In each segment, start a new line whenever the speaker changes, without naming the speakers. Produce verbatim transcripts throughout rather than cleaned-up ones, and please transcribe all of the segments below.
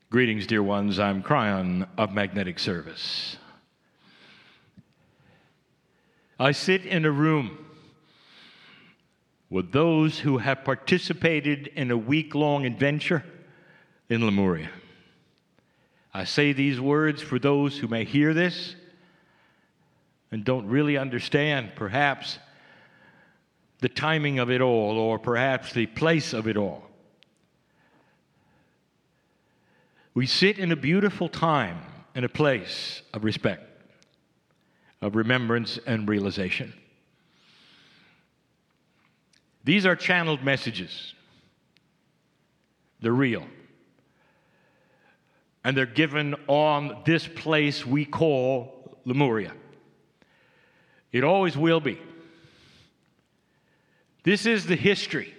Greetings, dear ones. I'm Cryon of Magnetic Service. I sit in a room with those who have participated in a week-long adventure in Lemuria. I say these words for those who may hear this and don't really understand, perhaps, the timing of it all, or perhaps the place of it all. We sit in a beautiful time and a place of respect, of remembrance and realization. These are channeled messages. They're real. And they're given on this place we call Lemuria. It always will be. This is the history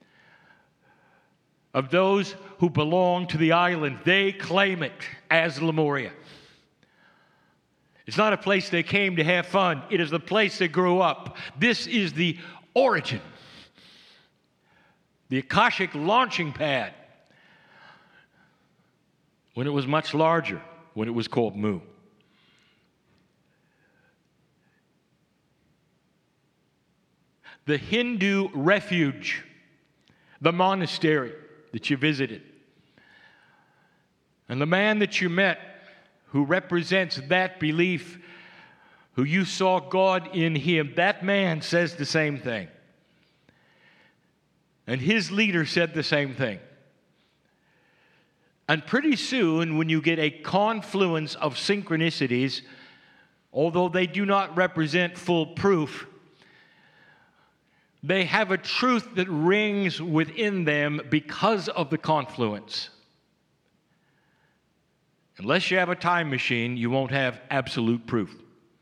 of those who belong to the island. They claim it as Lemuria. It's not a place they came to have fun. It is the place they grew up. This is the origin, the Akashic launching pad, when it was much larger, when it was called Mu. The Hindu refuge, the monastery that you visited, and the man that you met who represents that belief, who you saw God in him, that man says the same thing. And his leader said the same thing. And pretty soon, when you get a confluence of synchronicities, although they do not represent full proof, they have a truth that rings within them because of the confluence. Unless you have a time machine, you won't have absolute proof.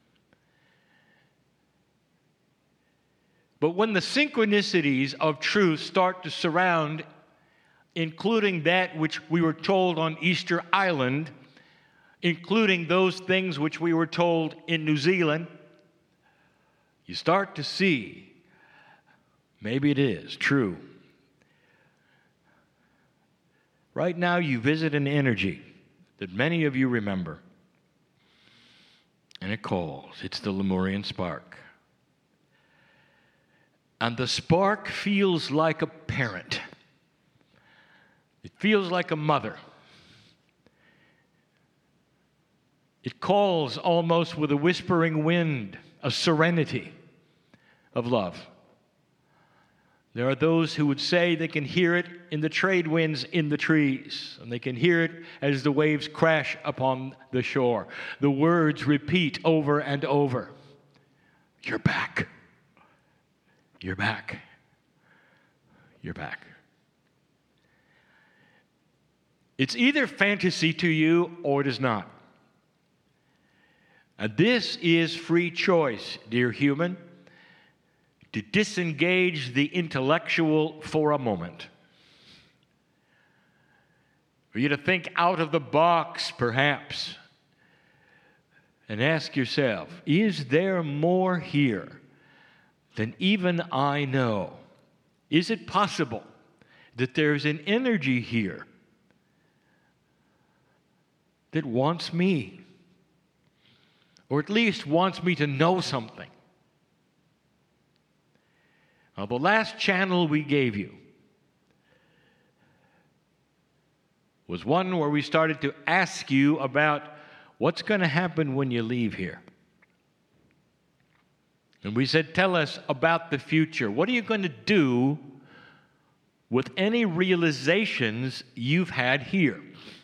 But when the synchronicities of truth start to surround, including that which we were told on Easter Island, including those things which we were told in New Zealand, you start to see maybe it is true. Right now, you visit an energy that many of you remember, and it calls. It's the Lemurian spark. And the spark feels like a parent. It feels like a mother. It calls almost with a whispering wind, a serenity of love. There are those who would say they can hear it in the trade winds in the trees, and they can hear it as the waves crash upon the shore. The words repeat over and over. You're back. You're back. You're back. It's either fantasy to you or it is not. And this is free choice, dear human, to disengage the intellectual for a moment. For you to think out of the box, perhaps, and ask yourself, is there more here than even I know? Is it possible that there's an energy here that wants me, or at least wants me to know something? Now, the last channel we gave you was one where we started to ask you about what's going to happen when you leave here. And we said, tell us about the future. What are you going to do with any realizations you've had here?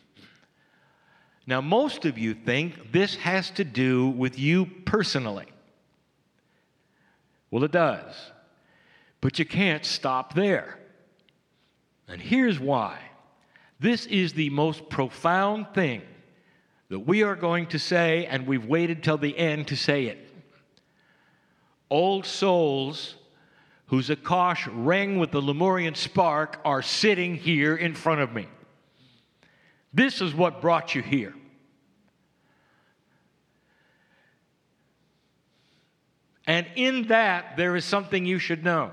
Now, most of you think this has to do with you personally. Well, it does. But you can't stop there. And here's why. This is the most profound thing that we are going to say, and we've waited till the end to say it. Old souls whose Akash rang with the Lemurian spark are sitting here in front of me. This is what brought you here. And in that, there is something you should know.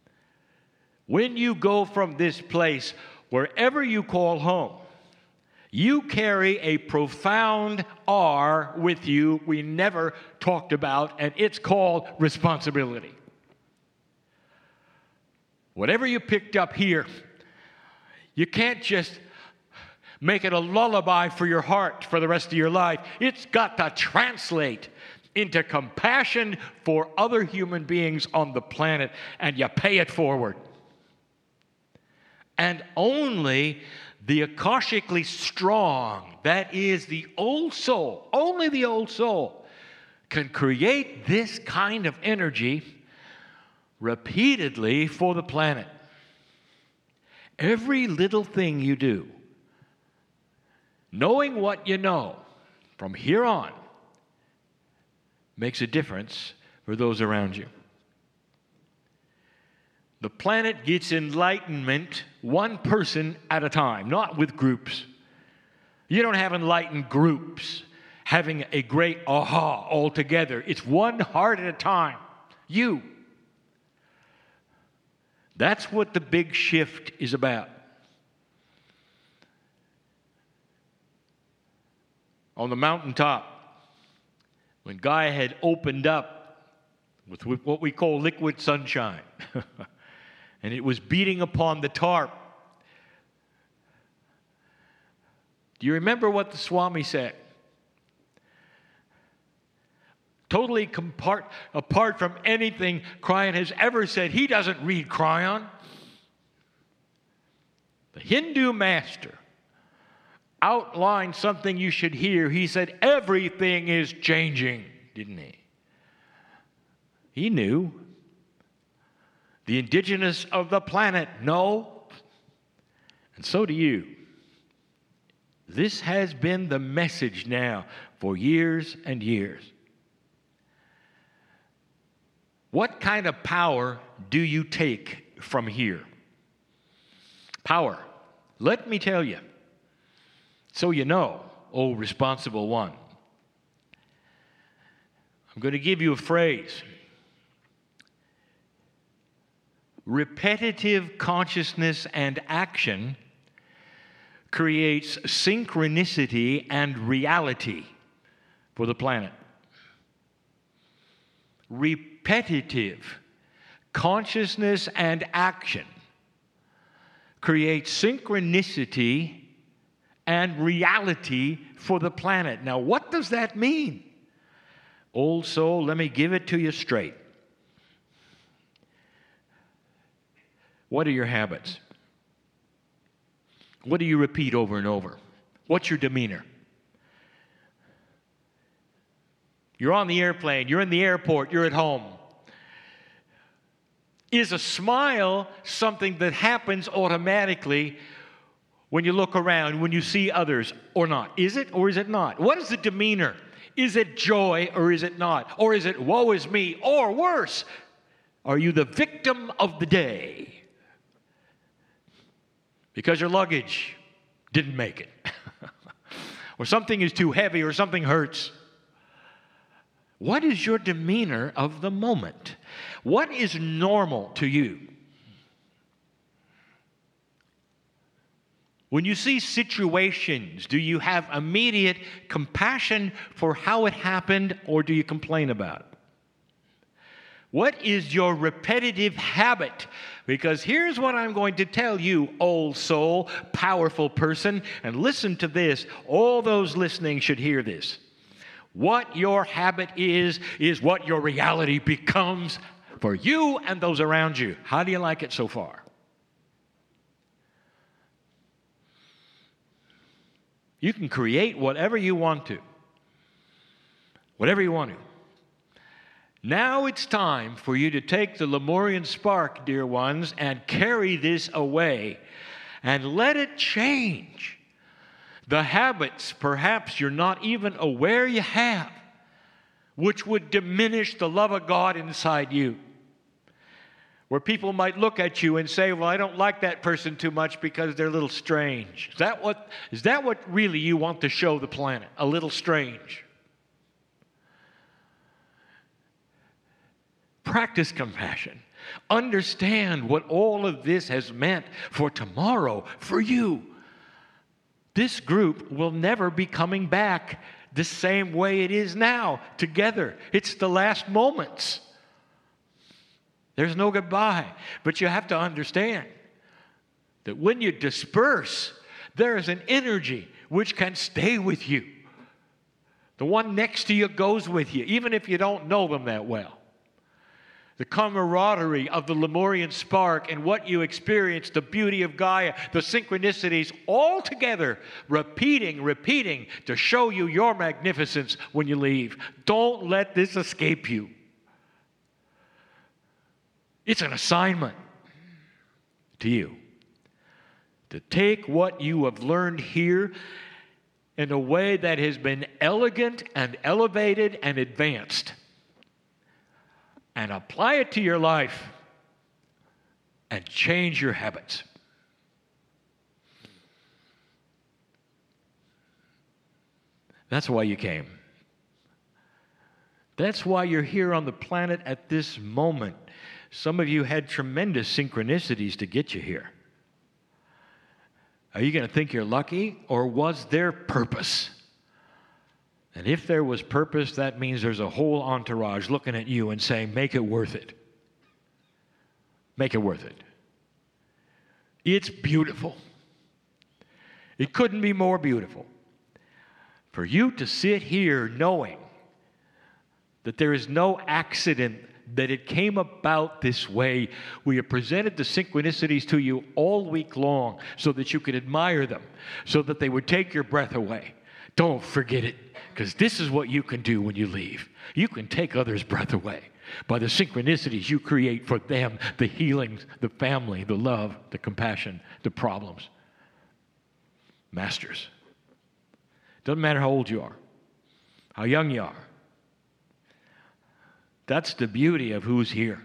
When you go from this place, wherever you call home, You carry a profound R with you we never talked about, and it's called responsibility. Whatever you picked up here, you can't just make it a lullaby for your heart for the rest of your life. It's got to translate into compassion for other human beings on the planet, and you pay it forward. And only the akashically strong, that is the old soul, only the old soul, can create this kind of energy repeatedly for the planet. Every little thing you do, knowing what you know from here on, makes a difference for those around you. The planet gets enlightenment one person at a time, not with groups. You don't have enlightened groups having a great aha all together. It's one heart at a time. You. That's what the big shift is about. On the mountaintop, when Gaia had opened up with what we call liquid sunshine, and it was beating upon the tarp, do you remember what the Swami said? Totally compart, apart from anything Kryon has ever said. He doesn't read Kryon. The Hindu master outlined something you should hear. He said, everything is changing, didn't he? He knew. The indigenous of the planet know. And so do you. This has been the message now for years and years. What kind of power do you take from here? Power. Let me tell you, so you know, oh responsible one. I'm going to give you a phrase. Repetitive consciousness and action creates synchronicity and reality for the planet. Repetitive consciousness and action creates synchronicity and reality for the planet. Now, what does that mean? Old soul, let me give it to you straight. What are your habits? What do you repeat over and over? What's your demeanor? You're on the airplane, you're in the airport, you're at home. Is a smile something that happens automatically when you look around, when you see others, or not? Is it or is it not? What is the demeanor? Is it joy or is it not? Or is it woe is me? Or worse, are you the victim of the day? Because your luggage didn't make it. Or something is too heavy or something hurts. What is your demeanor of the moment? What is normal to you? When you see situations, do you have immediate compassion for how it happened, or do you complain about it? What is your repetitive habit? Because here's what I'm going to tell you, old soul, powerful person, and listen to this. All those listening should hear this. What your habit is, is what your reality becomes for you and those around you. How do you like it so far? You can create whatever you want to. Whatever you want to. Now it's time for you to take the Lemurian spark, dear ones, and carry this away and let it change the habits perhaps you're not even aware you have, which would diminish the love of God inside you. Where people might look at you and say, well, I don't like that person too much because they're a little strange. Is that what, is that what really you want to show the planet? A little strange? Practice compassion. Understand what all of this has meant for tomorrow, for you. this group will never be coming back the same way it is now, together. It's the last moments. There's no goodbye. But you have to understand that when you disperse, there is an energy which can stay with you. The one next to you goes with you, even if you don't know them that well. The camaraderie of the Lemurian spark and what you experience, the beauty of Gaia, the synchronicities, all together, repeating, repeating to show you your magnificence when you leave. Don't let this escape you. It's an assignment to you to take what you have learned here in a way that has been elegant and elevated and advanced, and apply it to your life and change your habits. That's why you came. That's why you're here on the planet at this moment. Some of you had tremendous synchronicities to get you here. Are you going to think you're lucky, or was there purpose? And if there was purpose, that means there's a whole entourage looking at you and saying, make it worth it. Make it worth it. It's beautiful. It couldn't be more beautiful. For you to sit here knowing that there is no accident, that it came about this way. We have presented the synchronicities to you all week long so that you could admire them, so that they would take your breath away. Don't forget it, because this is what you can do when you leave. You can take others' breath away by the synchronicities you create for them, the healings, the family, the love, the compassion, the problems. Masters. Doesn't matter how old you are, how young you are. That's the beauty of who's here.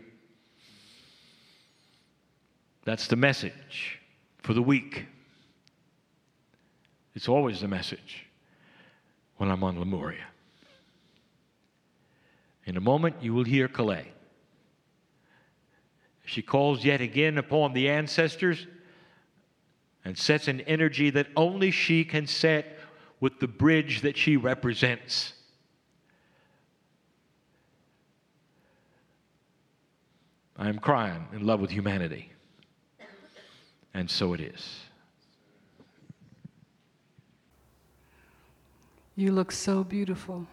That's the message for the week. It's always the message when I'm on Lemuria. In a moment, you will hear Calais. She calls yet again upon the ancestors and sets an energy that only she can set with the bridge that she represents. I am crying in love with humanity. And so it is.
You look so beautiful.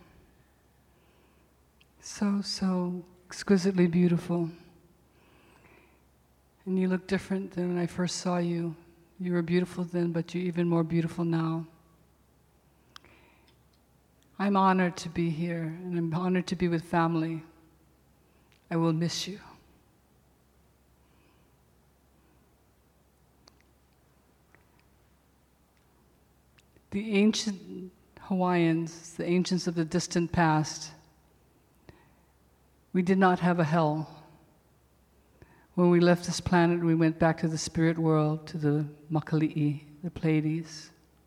So, so exquisitely beautiful. And you look different than when I first saw you. You were beautiful then, but you're even more beautiful now. I'm honored to be here, and I'm honored to be with family. I will miss you. The ancient Hawaiians, the ancients of the distant past, we did not have a hell. When we left this planet, we went back to the spirit world, to the Makali'i, the Pleiades.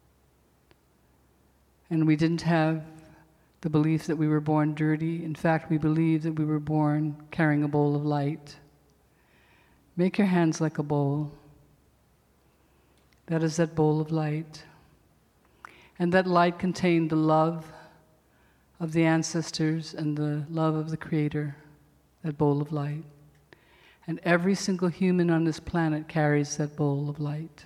And we didn't have the belief that we were born dirty. In fact, we believed that we were born carrying a bowl of light. Make your hands like a bowl. That is that bowl of light. And that light contained the love of the ancestors and the love of the Creator, that bowl of light. And every single human on this planet carries that bowl of light.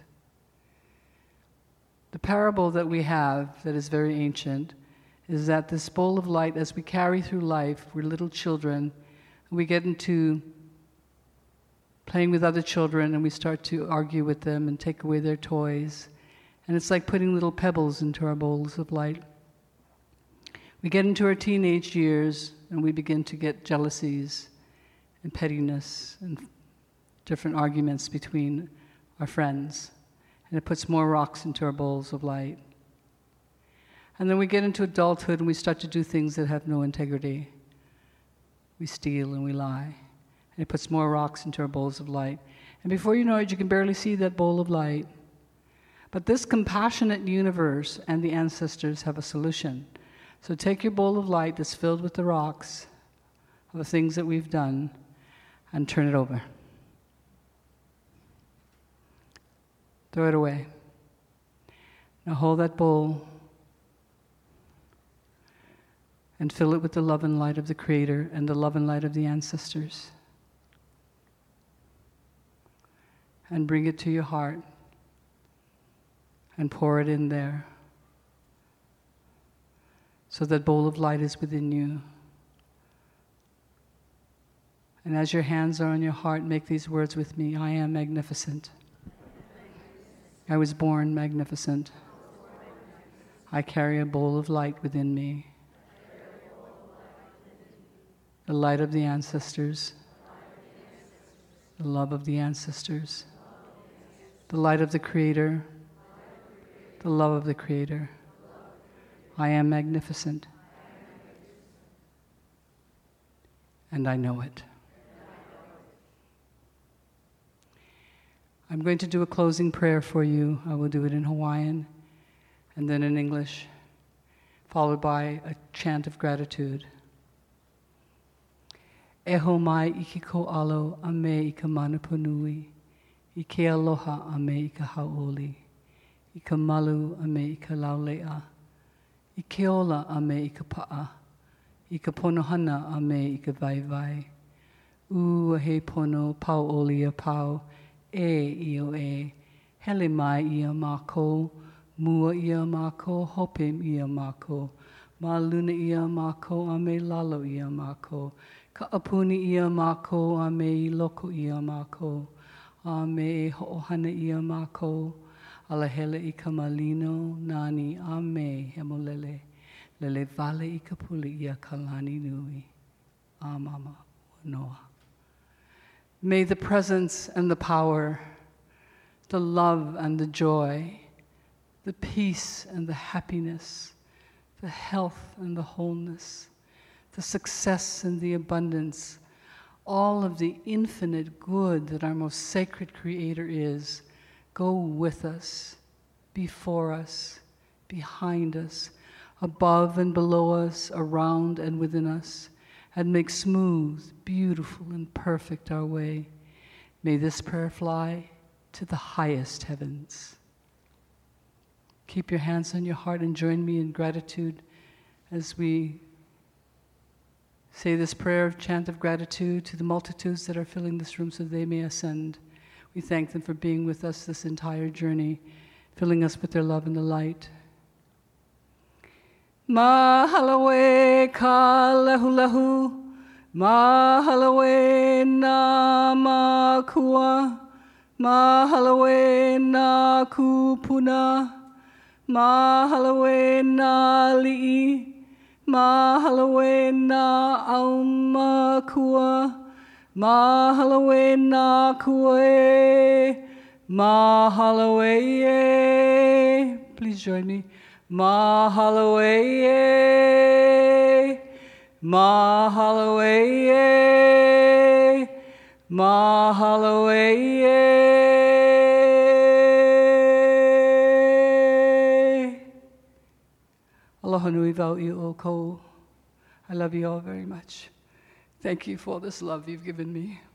The parable that we have, that is very ancient, is that this bowl of light, as we carry through life, we're little children, and we get into playing with other children, and we start to argue with them and take away their toys. And it's like putting little pebbles into our bowls of light. We get into our teenage years, and we begin to get jealousies and pettiness and different arguments between our friends. And it puts more rocks into our bowls of light. And then we get into adulthood, and we start to do things that have no integrity. We steal and we lie. And it puts more rocks into our bowls of light. And before you know it, you can barely see that bowl of light. But this compassionate universe and the ancestors have a solution. So take your bowl of light that's filled with the rocks of the things that we've done and turn it over. Throw it away. Now hold that bowl and fill it with the love and light of the Creator and the love and light of the ancestors. And bring it to your heart and pour it in there so that bowl of light is within you. And as your hands are on your heart, make these words with me. I am magnificent. I was born magnificent. I carry a bowl of light within me. The light of the ancestors. The love of the ancestors. The light of the Creator. The love of the Creator. I am magnificent. And I know it. I'm going to do a closing prayer for you. I will do it in Hawaiian and then in English, followed by a chant of gratitude. E ho mai i ki ko alo a me i ka manapunui, i ke aloha a me i ka haoli, i ka malu a me i ka laulea, i ke ola a me i ka pa'a, i ka ponohana a me i ka vaivai. U a he pono pau oli a pau, e i o e, hele mai i a mākou, mua i a mākou, hopim i a mākou, ma luna i a mākou, a me lalo i a mākou, ka apuni i a mākou, a me i loko i a mākou, a me e ho'ohana i a mākou, ala hele i ka malino, nani a me he molele, lele vale i ka puli i a kalani nui, a mama noa. May the presence and the power, the love and the joy, the peace and the happiness, the health and the wholeness, the success and the abundance, all of the infinite good that our most sacred Creator is, go with us, before us, behind us, above and below us, around and within us, and make smooth, beautiful, and perfect our way. May this prayer fly to the highest heavens. Keep your hands on your heart and join me in gratitude as we say this prayer of chant of gratitude to the multitudes that are filling this room so they may ascend. We thank them for being with us this entire journey, filling us with their love and the light. Mahalawe ka lehu lehu, mahalawe na makua, mahalawe na kupuna, mahalawe na li'i, mahalawe na aumakua, mahalawe na kue, mahalawe. Please join me. Mahalawe, mahalawe, mahalawe. Aloha nui wau i o kou. I love you all very much. Thank you for this love you've given me.